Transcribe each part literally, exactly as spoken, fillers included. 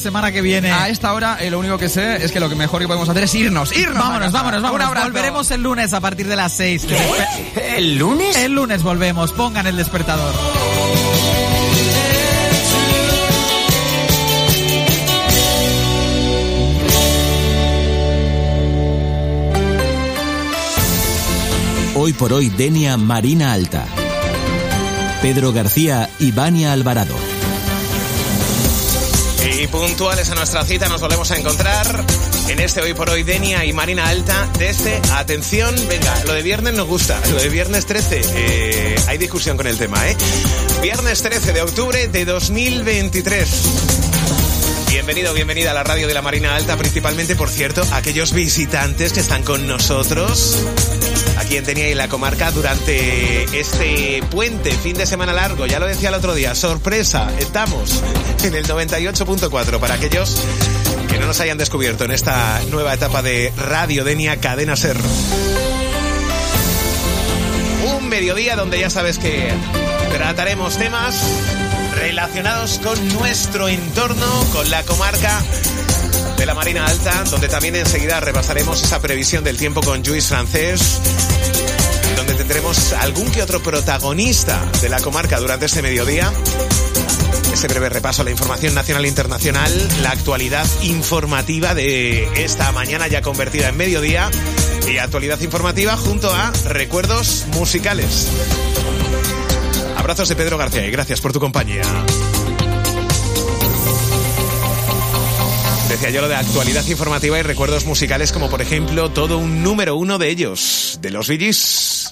semana que viene. A esta hora, eh, lo único que sé es que lo que mejor que podemos hacer es irnos. Irnos. Vámonos, vámonos, vámonos. Volveremos el lunes a partir de las seis. ¿Qué? ¿El lunes? El lunes volvemos. Pongan el despertador. Hoy por hoy, Denia Marina Alta. Pedro García y Vania Alvarado. Y puntuales a nuestra cita nos volvemos a encontrar en este Hoy por Hoy, Denia y Marina Alta desde, atención, venga, lo de viernes nos gusta, lo de viernes trece, eh, hay discusión con el tema, ¿eh? Viernes trece de octubre de dos mil veintitrés. Bienvenido, bienvenida a la radio de la Marina Alta, principalmente, por cierto, aquellos visitantes que están con nosotros aquí en Denia y la comarca durante este puente, fin de semana largo. Ya lo decía el otro día, sorpresa, estamos en el noventa y ocho punto cuatro para aquellos que no nos hayan descubierto en esta nueva etapa de Radio Denia Cadena Ser. Un mediodía donde ya sabes que trataremos temas relacionados con nuestro entorno, con la comarca de la Marina Alta, donde también enseguida repasaremos esa previsión del tiempo con Lluís Francés, donde tendremos algún que otro protagonista de la comarca durante este mediodía. Ese breve repaso a la información nacional e internacional, la actualidad informativa de esta mañana ya convertida en mediodía, y actualidad informativa junto a recuerdos musicales. Abrazos de Pedro García y gracias por tu compañía. Decía yo lo de actualidad informativa y recuerdos musicales, como por ejemplo todo un número uno de ellos, de los Bee Gees.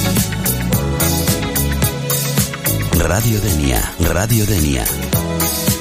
Radio Denia, Radio Denia.